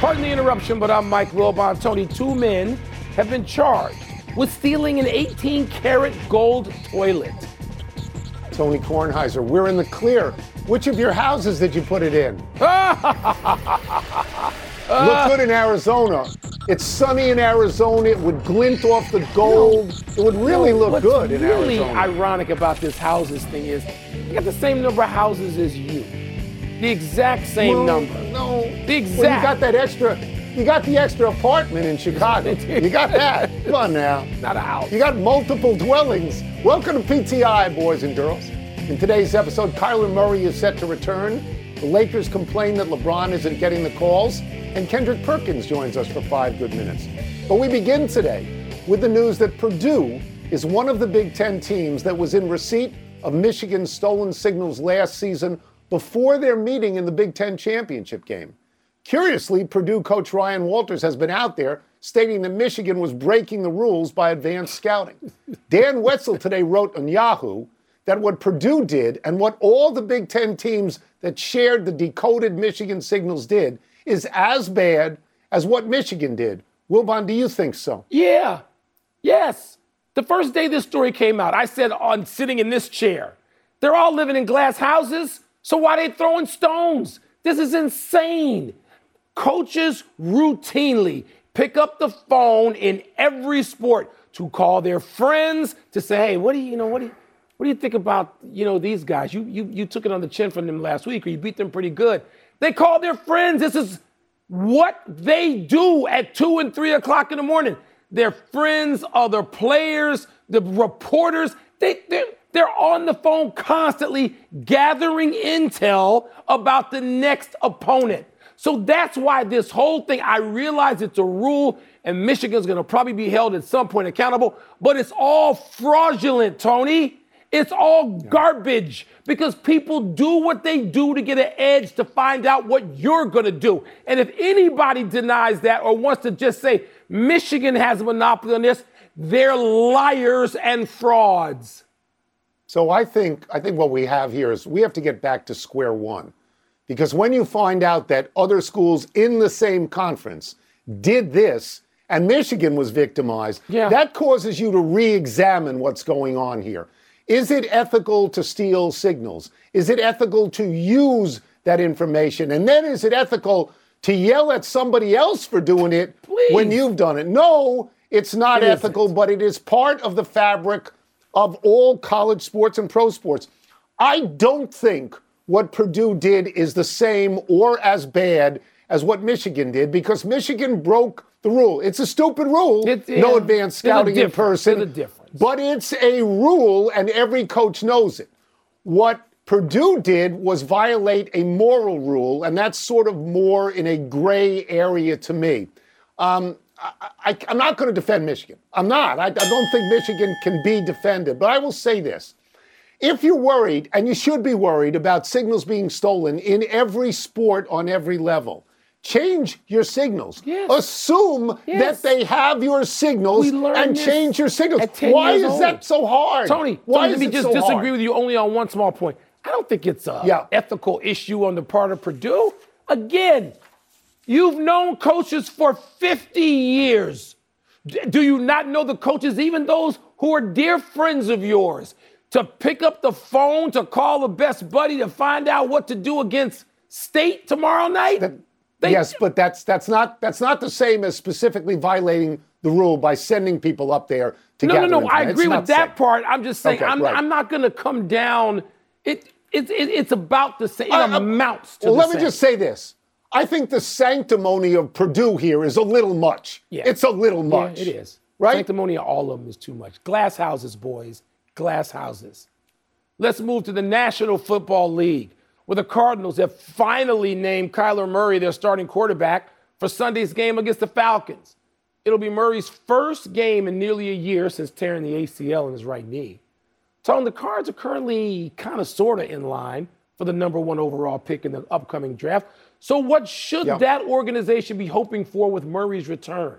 Pardon the interruption, but I'm Mike Wilbon. Tony, two men have been charged with stealing an 18-karat gold toilet. Tony Kornheiser, we're in the clear. Which of your houses did you put it in? Look good in Arizona. It's sunny in Arizona. It would glint off the gold. It would really look good in Arizona. What's really ironic about this houses thing is you got the same number of houses as you. The exact same number. No. The exact. Well, you got that extra. You got the extra apartment in Chicago. You got that. Come on now. Not a house. You got multiple dwellings. Welcome to PTI, boys and girls. In today's episode, Kyler Murray is set to return. The Lakers complain that LeBron isn't getting the calls. And Kendrick Perkins joins us for 5 good minutes. But we begin today with the news that Purdue is one of the Big Ten teams that was in receipt of Michigan's stolen signals last season before their meeting in the Big Ten championship game. Curiously, Purdue coach Ryan Walters has been out there stating that Michigan was breaking the rules by advanced scouting. Dan Wetzel today wrote on Yahoo that what Purdue did and what all the Big Ten teams that shared the decoded Michigan signals did is as bad as what Michigan did. Wilbon, do you think so? Yeah. Yes. The first day this story came out, I said on sitting in this chair, they're all living in glass houses, so why are they throwing stones? This is insane. Coaches routinely pick up the phone in every sport to call their friends to say, hey, what do you think about, these guys? You took it on the chin from them last week, or you beat them pretty good. They call their friends. This is what they do at 2 and 3 o'clock in the morning. Their friends, other players, the reporters, they're on the phone constantly gathering intel about the next opponent. So that's why this whole thing, I realize it's a rule and Michigan's going to probably be held at some point accountable, but it's all fraudulent, Tony. It's all garbage because people do what they do to get an edge to find out what you're going to do. And if anybody denies that or wants to just say Michigan has a monopoly on this, they're liars and frauds. So I think what we have here is we have to get back to square one. Because when you find out that other schools in the same conference did this and Michigan was victimized, that causes you to re-examine what's going on here. Is it ethical to steal signals? Is it ethical to use that information? And then is it ethical to yell at somebody else for doing it when you've done it? No, it's not ethical, but it is part of the fabric of all college sports and pro sports. I don't think what Purdue did is the same or as bad as what Michigan did because Michigan broke the rule. It's a stupid rule. No advanced scouting in person. There's a difference. But it's a rule, and every coach knows it. What Purdue did was violate a moral rule, and that's sort of more in a gray area to me. I'm not going to defend Michigan. I'm not. I don't think Michigan can be defended. But I will say this. If you're worried, and you should be worried about signals being stolen in every sport on every level, change your signals. Yes. Assume that they have your signals and change your signals. Why is that so hard? Tony, let me just disagree with you only on one small point. I don't think it's an ethical issue on the part of Purdue. Again, you've known coaches for 50 years. Do you not know the coaches, even those who are dear friends of yours, to pick up the phone, to call the best buddy to find out what to do against State tomorrow night? Yes, but that's not the same as specifically violating the rule by sending people up there to gather No. I agree with that part. I'm just saying I'm not going to come down. It's about the same. It amounts to. Well, let me just say this. I think the sanctimony of Purdue here is a little much. Yeah. It's a little much. Yeah, it is. Right? Sanctimony of all of them is too much. Glass houses, boys. Glass houses. Let's move to the National Football League, where the Cardinals have finally named Kyler Murray their starting quarterback for Sunday's game against the Falcons. It'll be Murray's first game in nearly a year since tearing the ACL in his right knee. Tone, the Cards are currently kind of sort of in line for the number 1 overall pick in the upcoming draft. So what should that organization be hoping for with Murray's return?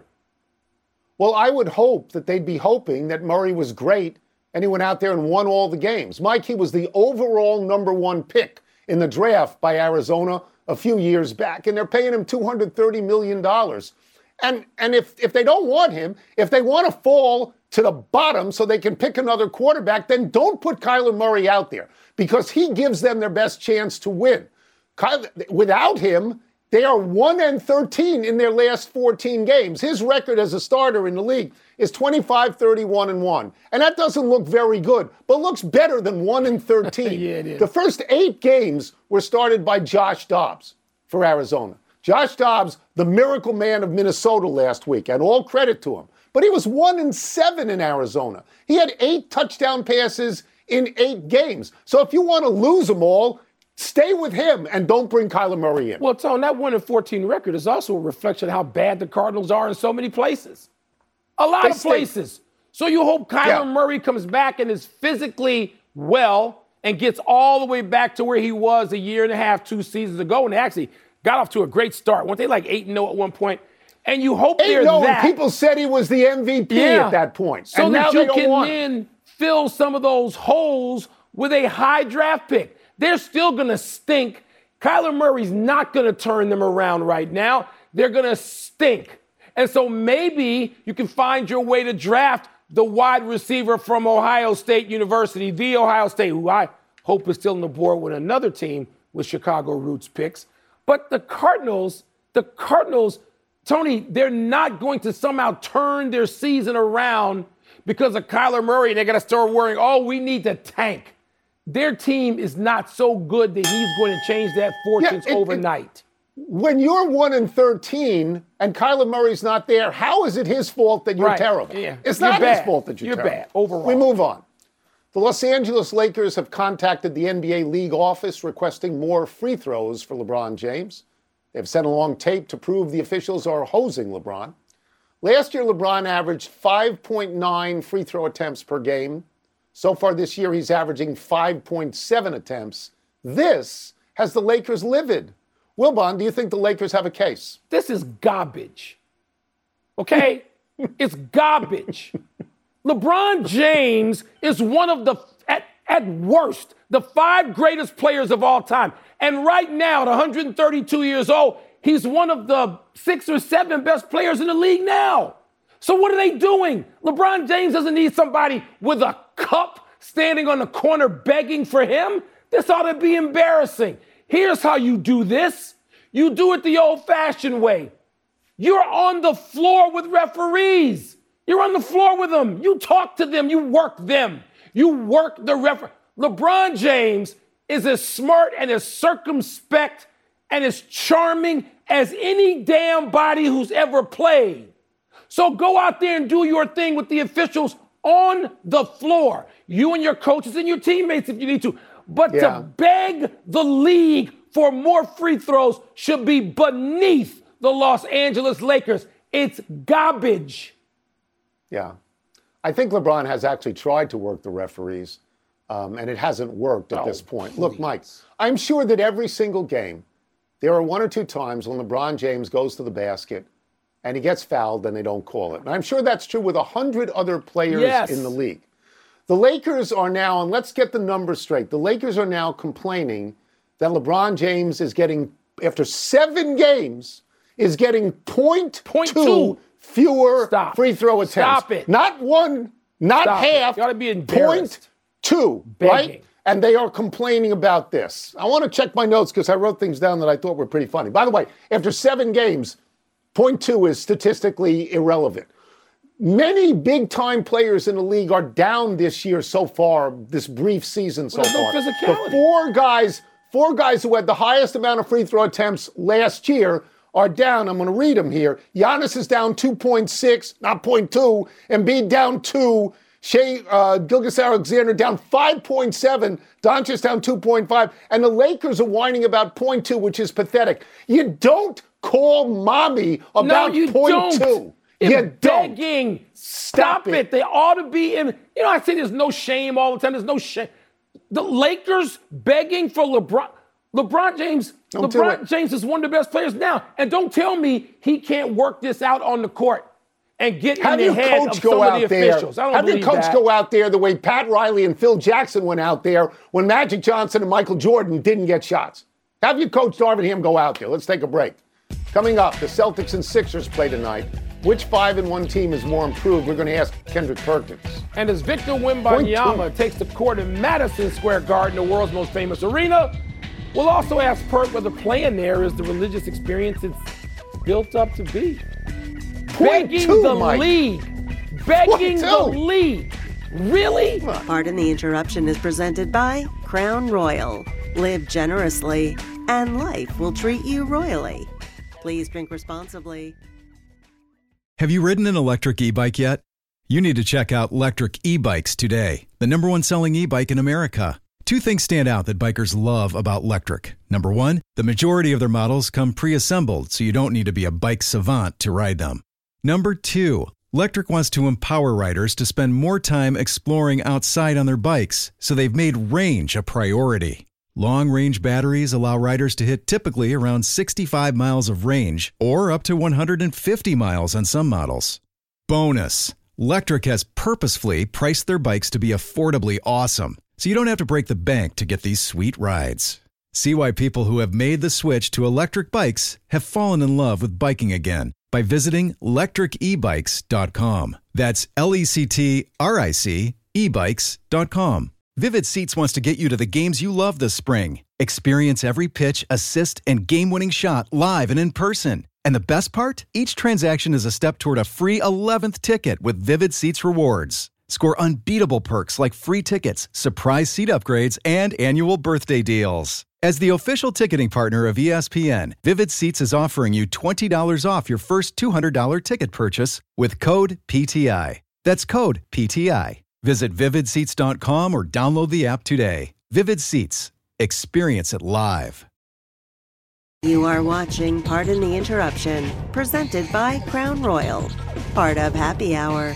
Well, I would hope that they'd be hoping that Murray was great and he went out there and won all the games. Mike, he was the overall number 1 pick in the draft by Arizona a few years back, and they're paying him $230 million. And if they don't want him, if they want to fall to the bottom so they can pick another quarterback, then don't put Kyler Murray out there because he gives them their best chance to win. Without him, they are 1-13 in their last 14 games. His record as a starter in the league is 25-31-1. And that doesn't look very good, but looks better than 1-13. Yeah, it is. The first 8 games were started by Josh Dobbs for Arizona. Josh Dobbs, the miracle man of Minnesota last week, and all credit to him. But he was 1-7 in Arizona. He had 8 touchdown passes in 8 games. So if you want to lose them all, stay with him and don't bring Kyler Murray in. Well, Tone, that 1-14 record is also a reflection of how bad the Cardinals are in so many places. A lot of places. So you hope Kyler Murray comes back and is physically well and gets all the way back to where he was a year and a half, 2 seasons ago, and they actually got off to a great start. Weren't they like 8-0 at one point? And you hope they're that. And people said he was the MVP at that point. So and that now you can then fill some of those holes with a high draft pick. They're still going to stink. Kyler Murray's not going to turn them around right now. They're going to stink. And so maybe you can find your way to draft the wide receiver from Ohio State University, the Ohio State, who I hope is still on the board with another team with Chicago roots picks. But the Cardinals, Tony, they're not going to somehow turn their season around because of Kyler Murray. And they're going to start worrying, we need to tank. Their team is not so good that he's going to change that fortunes overnight. When you're 1-13 and Kyler Murray's not there, how is it his fault that you're terrible? Yeah. It's not his fault that you're terrible. You're bad overall. We move on. The Los Angeles Lakers have contacted the NBA league office requesting more free throws for LeBron James. They've sent along tape to prove the officials are hosing LeBron. Last year, LeBron averaged 5.9 free throw attempts per game. So far this year, he's averaging 5.7 attempts. This has the Lakers livid. Wilbon, do you think the Lakers have a case? This is garbage. Okay? It's garbage. LeBron James is one of the, at worst, the 5 greatest players of all time. And right now, at 132 years old, he's one of the 6 or 7 best players in the league now. So what are they doing? LeBron James doesn't need somebody with a cup standing on the corner begging for him. This ought to be embarrassing. Here's how you do this. You do it the old-fashioned way. You're on the floor with referees. You're on the floor with them. You talk to them. You work them. You work the referee. LeBron James is as smart and as circumspect and as charming as any damn body who's ever played. So go out there and do your thing with the officials on the floor. You and your coaches and your teammates if you need to. But to beg the league for more free throws should be beneath the Los Angeles Lakers. It's garbage. Yeah. I think LeBron has actually tried to work the referees, and it hasn't worked at this point. Please. Look, Mike, I'm sure that every single game, there are 1 or 2 times when LeBron James goes to the basket and he gets fouled and they don't call it. And I'm sure that's true with 100 other players in the league. The Lakers are now, and let's get the numbers straight, the Lakers are now complaining that LeBron James is getting, after 7 games, is getting 0.2 fewer free throw attempts. Stop it. Not 1, not half. You ought to be embarrassed. 0.2, right? And they are complaining about this. I want to check my notes because I wrote things down that I thought were pretty funny. By the way, after 7 games, 0.2 is statistically irrelevant. Many big-time players in the league are down this year so far, this brief season so far. The 4 guys who had the highest amount of free throw attempts last year are down. I'm going to read them here. Giannis is down 2.6, not 0.2. Embiid down 2. Gilgeous-Alexander down 5.7. Doncic down 2.5. And the Lakers are whining about 0.2, which is pathetic. You don't call mommy about 0.2. You're begging. Stop it. They ought to be in. You know, I say there's no shame all the time. There's no shame. The Lakers begging for LeBron. LeBron James is one of the best players now. And don't tell me he can't work this out on the court and get in the head of some of the officials. I don't believe that. Have your coach go out there the way Pat Riley and Phil Jackson went out there when Magic Johnson and Michael Jordan didn't get shots. Have your coach Darvin Ham go out there. Let's take a break. Coming up, the Celtics and Sixers play tonight. Which 5-1 team is more improved? We're going to ask Kendrick Perkins. And as Victor Wembanyama takes the court in Madison Square Garden, the world's most famous arena, we'll also ask Perk whether playing there is the religious experience it's built up to be. Begging the league. Really? Pardon the Interruption is presented by Crown Royal. Live generously, and life will treat you royally. Please drink responsibly. Have you ridden an electric e-bike yet? You need to check out Lectric E-Bikes today, the #1 selling e-bike in America. Two things stand out that bikers love about Lectric. Number one, the majority of their models come pre-assembled, so you don't need to be a bike savant to ride them. Number two, Lectric wants to empower riders to spend more time exploring outside on their bikes, so they've made range a priority. Long-range batteries allow riders to hit typically around 65 miles of range or up to 150 miles on some models. Bonus, Lectric has purposefully priced their bikes to be affordably awesome, so you don't have to break the bank to get these sweet rides. See why people who have made the switch to electric bikes have fallen in love with biking again by visiting lectricebikes.com. That's LECTRIC ebikes.com. Vivid Seats wants to get you to the games you love this spring. Experience every pitch, assist, and game-winning shot live and in person. And the best part? Each transaction is a step toward a free 11th ticket with Vivid Seats rewards. Score unbeatable perks like free tickets, surprise seat upgrades, and annual birthday deals. As the official ticketing partner of ESPN, Vivid Seats is offering you $20 off your first $200 ticket purchase with code PTI. That's code PTI. Visit vividseats.com or download the app today. Vivid Seats. Experience it live. You are watching Pardon the Interruption, presented by Crown Royal, part of Happy Hour.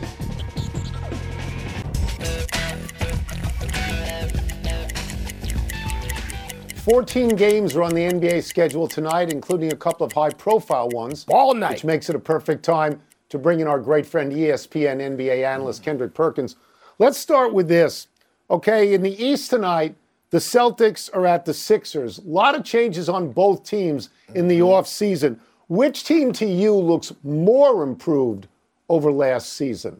"14 games are on the NBA schedule tonight, including a couple of high-profile ones. All night. Which makes it a perfect time to bring in our great friend, ESPN NBA analyst Kendrick Perkins. Let's start with this. Okay, in the East tonight, the Celtics are at the Sixers. A lot of changes on both teams in the offseason. Which team to you looks more improved over last season?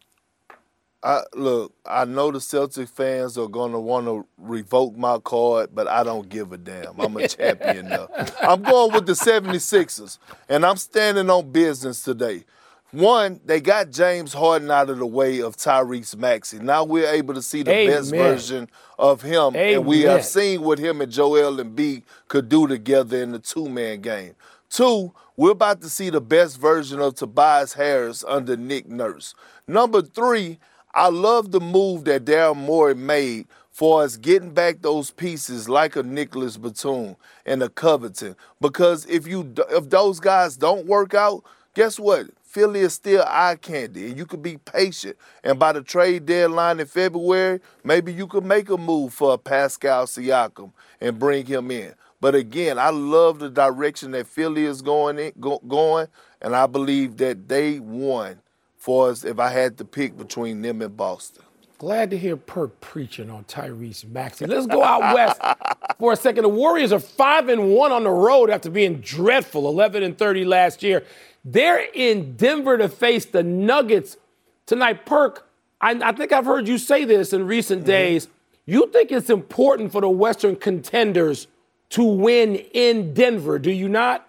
Look, I know the Celtic fans are going to want to revoke my card, but I don't give a damn. I'm a champion now. I'm going with the 76ers, and I'm standing on business today. One, they got James Harden out of the way of Tyrese Maxey. Now we're able to see the best version of him, and we have seen what him and Joel Embiid could do together in the two-man game. Two, we're about to see the best version of Tobias Harris under Nick Nurse. Number three, I love the move that Daryl Morey made for us getting back those pieces like a Nicholas Batum and a Covington. Because if those guys don't work out, guess what? Philly is still eye candy, and you could be patient. And by the trade deadline in February, maybe you could make a move for Pascal Siakam and bring him in. But again, I love the direction that Philly is going, and I believe that they won for us if I had to pick between them and Boston. Glad to hear Perk preaching on Tyrese Maxey. Let's go out west for a second. The Warriors are 5-1 on the road after being dreadful, 11-30 last year. They're in Denver to face the Nuggets tonight. Perk, I think I've heard you say this in recent days. You think it's important for the Western contenders to win in Denver, do you not?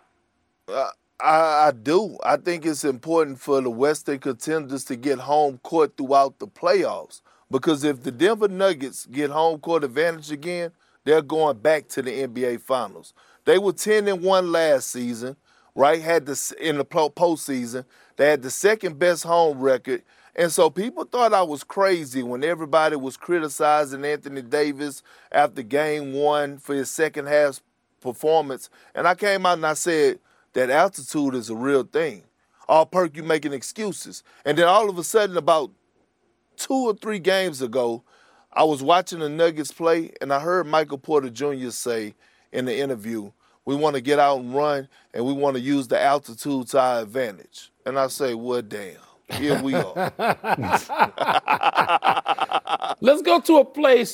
I do. I think it's important for the Western contenders to get home court throughout the playoffs. Because if the Denver Nuggets get home court advantage again, they're going back to the NBA Finals. They were 10-1 last season, right? In the postseason, they had the second best home record. And so people thought I was crazy when everybody was criticizing Anthony Davis after game one for his second half performance. And I came out and I said that altitude is a real thing. Oh, Perk, you making excuses. And then all of a sudden, about 2 or 3 games ago, I was watching the Nuggets play, and I heard Michael Porter Jr. say in the interview, we want to get out and run, and we want to use the altitude to our advantage. And I say, well, damn, here we are. Let's go to a place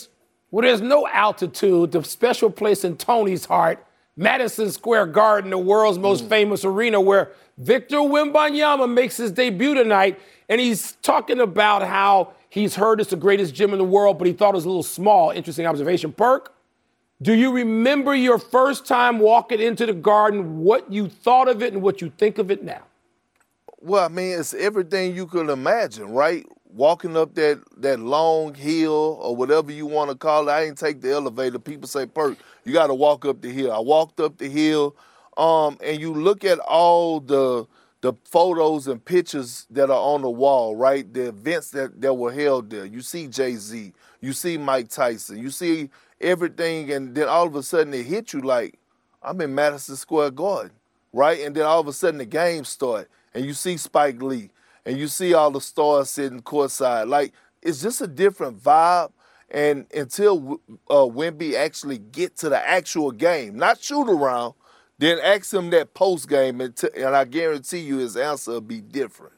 Well, there's no altitude, the special place in Tony's heart, Madison Square Garden, the world's most famous arena, where Victor Wembanyama makes his debut tonight, and he's talking about how he's heard it's the greatest gym in the world, but he thought it was a little small. Interesting observation. Perk, do you remember your first time walking into the Garden, what you thought of it and what you think of it now? Well, I mean, it's everything you could imagine, right? Walking up that long hill or whatever you want to call it. I didn't take the elevator. People say, Perk, you got to walk up the hill. I walked up the hill, and you look at all the photos and pictures that are on the wall, right? The events that were held there. You see Jay-Z. You see Mike Tyson. You see everything, and then all of a sudden it hit you like, I'm in Madison Square Garden, right? And then all of a sudden the game started, and you see Spike Lee. And you see all the stars sitting courtside. Like, it's just a different vibe. And until Wemby actually get to the actual game, not shoot around, then ask him that post game, and I guarantee you his answer will be different.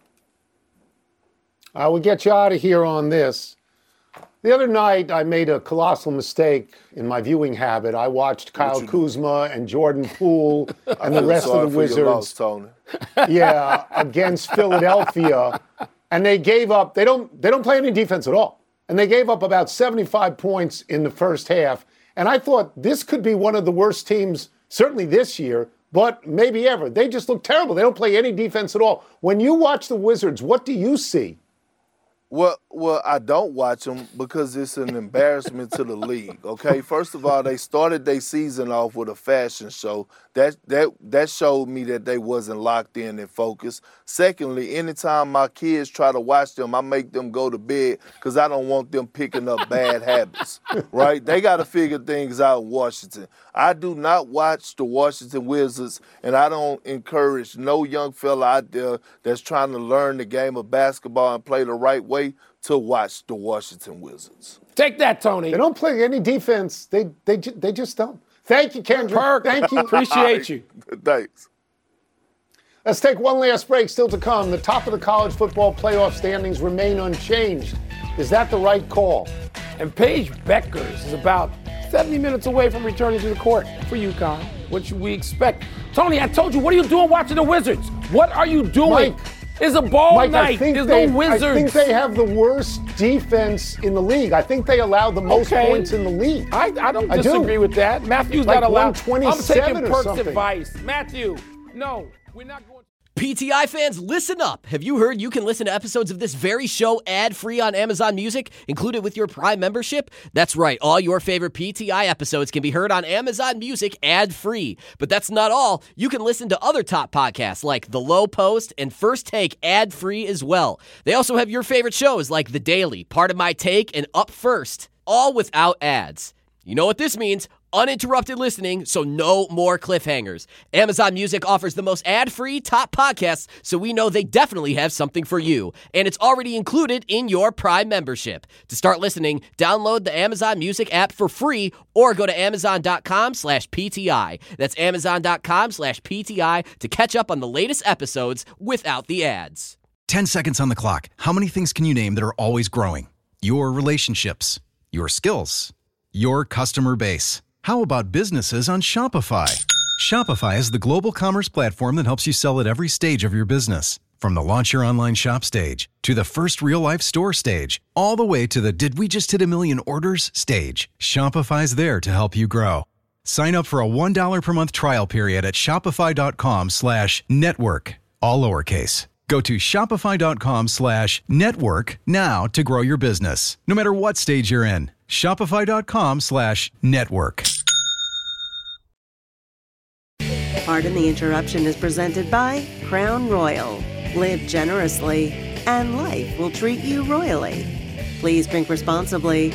I will get you out of here on this. The other night, I made a colossal mistake in my viewing habit. I watched Kyle Kuzma and Jordan Poole and the rest of the Wizards. Your loss, Tony. Yeah, against Philadelphia, and they gave up. They don't play any defense at all, and they gave up about 75 points in the first half. And I thought this could be one of the worst teams, certainly this year, but maybe ever. They just look terrible. They don't play any defense at all. When you watch the Wizards, what do you see? Well, I don't watch them because it's an embarrassment to the league, okay? First of all, they started their season off with a fashion show. That showed me that they wasn't locked in and focused. Secondly, anytime my kids try to watch them, I make them go to bed because I don't want them picking up bad habits, right? They got to figure things out in Washington. I do not watch the Washington Wizards, and I don't encourage no young fella out there that's trying to learn the game of basketball and play the right way to watch the Washington Wizards. Take that, Tony. They don't play any defense. They just don't. Thank you, Kendrick. Perk, thank you. Appreciate you. Thanks. Let's take one last break. Still to come, the top of the college football playoff standings remain unchanged. Is that the right call? And Paige Beckers is about 70 minutes away from returning to the court for UConn. What should we expect? Tony, I told you, what are you doing watching the Wizards? What are you doing? Mike, it's a ball Mike, night. There's no Wizards. I think they have the worst defense in the league. I think they allow the most points in the league. I don't disagree with that. Matthew's not allowed. I'm taking Perk's advice. Matthew, no, we're not going. PTI fans, listen up. Have you heard you can listen to episodes of this very show ad-free on Amazon Music, included with your Prime membership? That's right. All your favorite PTI episodes can be heard on Amazon Music ad-free. But that's not all. You can listen to other top podcasts like The Low Post and First Take ad-free as well. They also have your favorite shows like The Daily, Part of My Take, and Up First, all without ads. You know what this means? Uninterrupted listening, so no more cliffhangers. Amazon Music offers the most ad-free top podcasts, so we know they definitely have something for you. And it's already included in your Prime membership. To start listening, download the Amazon Music app for free or go to amazon.com/PTI. That's amazon.com/PTI to catch up on the latest episodes without the ads. 10 seconds on the clock. How many things can you name that are always growing? Your relationships, your skills, your customer base. How about businesses on Shopify? Shopify is the global commerce platform that helps you sell at every stage of your business. From the launch your online shop stage, to the first real-life store stage, all the way to the did we just hit a million orders stage. Shopify's there to help you grow. Sign up for a $1 per month trial period at shopify.com/network, all lowercase. Go to shopify.com/network now to grow your business, no matter what stage you're in. Shopify.com/network. Pardon the Interruption is presented by Crown Royal. Live generously, and life will treat you royally. Please drink responsibly.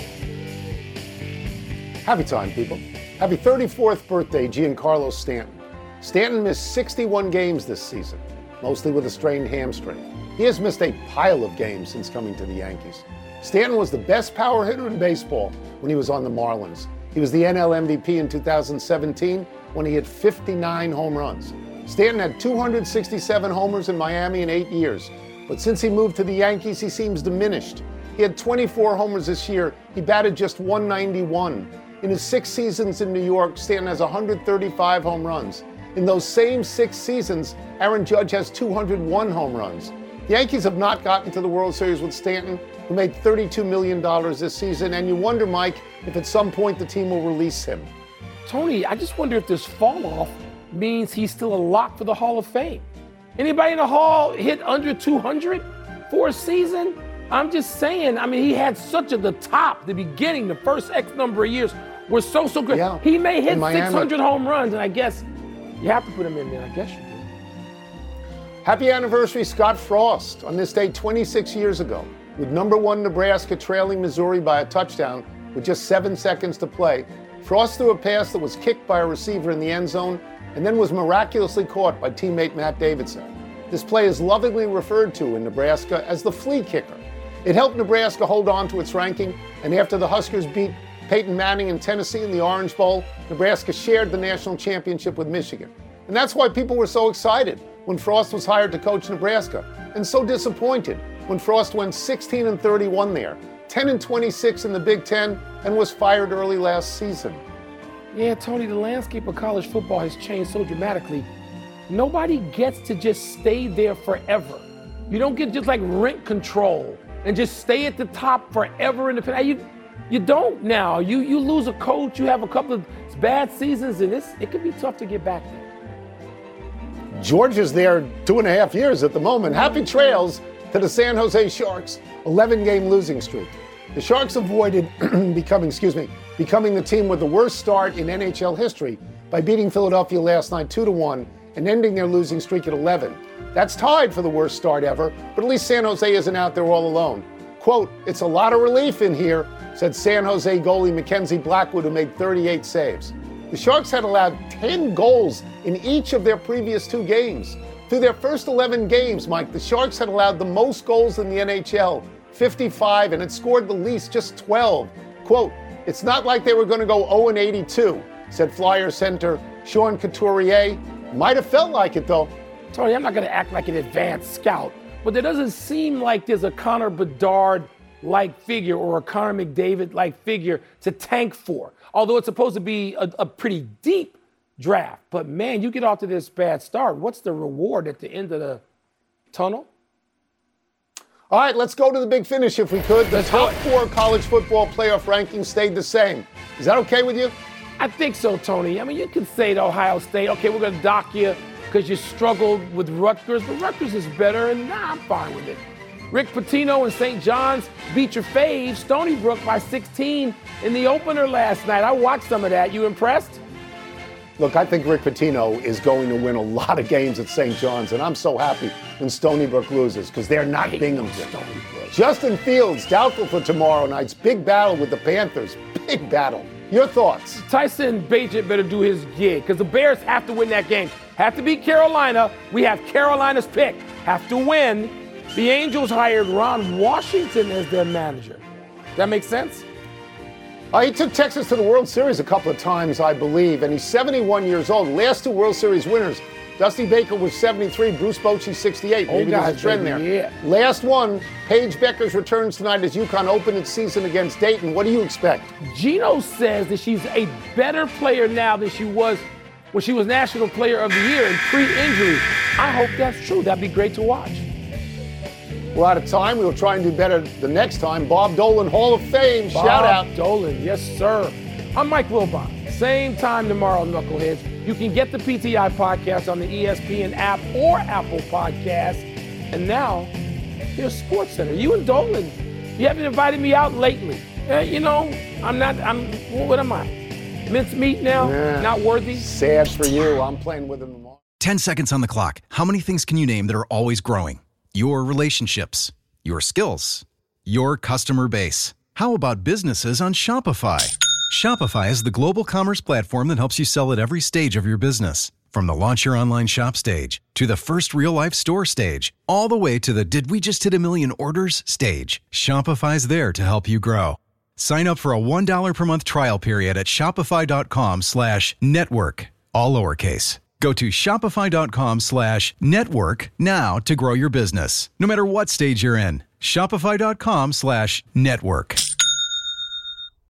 Happy time, people. Happy 34th birthday, Giancarlo Stanton. Stanton missed 61 games this season, mostly with a strained hamstring. He has missed a pile of games since coming to the Yankees. Stanton was the best power hitter in baseball when he was on the Marlins. He was the NL MVP in 2017 when he hit 59 home runs. Stanton had 267 homers in Miami in 8 years, but since he moved to the Yankees, he seems diminished. He had 24 homers this year. He batted just 191. In his 6 seasons in New York, Stanton has 135 home runs. In those same 6 seasons, Aaron Judge has 201 home runs. The Yankees have not gotten to the World Series with Stanton, who made $32 million this season, and you wonder, Mike, if at some point the team will release him. Tony, I just wonder if this fall-off means he's still a lock for the Hall of Fame. Anybody in the Hall hit under 200 for a season? I'm just saying, I mean, he had such at the top, the beginning, the first X number of years were so good. Yeah. He may hit 600 home runs, and I guess you have to put him in there. I guess you do. Happy anniversary, Scott Frost. On this day 26 years ago, with #1 Nebraska trailing Missouri by a touchdown with just 7 seconds to play, Frost threw a pass that was kicked by a receiver in the end zone and then was miraculously caught by teammate Matt Davidson. This play is lovingly referred to in Nebraska as the flea kicker. It helped Nebraska hold on to its ranking, and after the Huskers beat Peyton Manning in Tennessee in the Orange Bowl, Nebraska shared the national championship with Michigan. And that's why people were so excited when Frost was hired to coach Nebraska, and so disappointed when Frost went 16-31 there, 10-26 in the Big Ten, and was fired early last season. Yeah, Tony, the landscape of college football has changed so dramatically. Nobody gets to just stay there forever. You don't get just like rent control and just stay at the top forever in the you don't now. You lose a coach, you have a couple of bad seasons, and it can be tough to get back there. Georgia's there 2.5 years at the moment. Happy trails to the San Jose Sharks' 11-game losing streak. The Sharks avoided becoming the team with the worst start in NHL history by beating Philadelphia last night 2-1 and ending their losing streak at 11. That's tied for the worst start ever, but at least San Jose isn't out there all alone. Quote, "It's a lot of relief in here," said San Jose goalie Mackenzie Blackwood, who made 38 saves. The Sharks had allowed 10 goals in each of their previous 2 games. Through their first 11 games, Mike, the Sharks had allowed the most goals in the NHL, 55, and had scored the least, just 12. Quote, "It's not like they were going to go 0-82, said Flyer center Sean Couturier. Might have felt like it, though. Tony, I'm not going to act like an advanced scout, but there doesn't seem like there's a Connor Bedard-like figure or a Connor McDavid-like figure to tank for, although it's supposed to be a pretty deep draft. But, man, you get off to this bad start. What's the reward at the end of the tunnel? All right, let's go to the big finish if we could. The top 4 college football playoff rankings stayed the same. Is that okay with you? I think so, Tony. I mean, you can say to Ohio State, okay, we're going to dock you because you struggled with Rutgers, but Rutgers is better, and I'm fine with it. Rick Pitino and St. John's beat your fave, Stony Brook, by 16 in the opener last night. I watched some of that. You impressed? Look, I think Rick Pitino is going to win a lot of games at St. John's, and I'm so happy when Stony Brook loses because they're not Binghamton. Justin Fields, doubtful for tomorrow night's big battle with the Panthers. Big battle. Your thoughts? Tyson Bagent better do his gig because the Bears have to win that game. Have to beat Carolina. We have Carolina's pick. Have to win. The Angels hired Ron Washington as their manager. That makes sense? He took Texas to the World Series a couple of times, I believe, and he's 71 years old. Last 2 World Series winners, Dusty Baker was 73, Bruce Bochy 68. Maybe there's a trend there. Yeah. Last one, Paige Beckers returns tonight as UConn opened its season against Dayton. What do you expect? Gino says that she's a better player now than she was when she was National Player of the Year in pre-injury. I hope that's true. That'd be great to watch. We're out of time. We'll try and do better the next time. Bob Dolan, Hall of Fame. Shout out. Bob Dolan, yes, sir. I'm Mike Wilbon. Same time tomorrow, Knuckleheads. You can get the PTI podcast on the ESPN app or Apple Podcasts. And now, here's SportsCenter. You and Dolan, you haven't invited me out lately. What am I? Mincemeat now? Yeah. Not worthy? Sad for you. I'm playing with him tomorrow. 10 seconds on the clock. How many things can you name that are always growing? Your relationships, your skills, your customer base. How about businesses on Shopify? Shopify is the global commerce platform that helps you sell at every stage of your business. From the launch your online shop stage, to the first real-life store stage, all the way to the did we just hit 1 million orders stage. Shopify's there to help you grow. Sign up for a $1 per month trial period at shopify.com/network, all lowercase. Go to shopify.com/network now to grow your business, no matter what stage you're in. Shopify.com/network.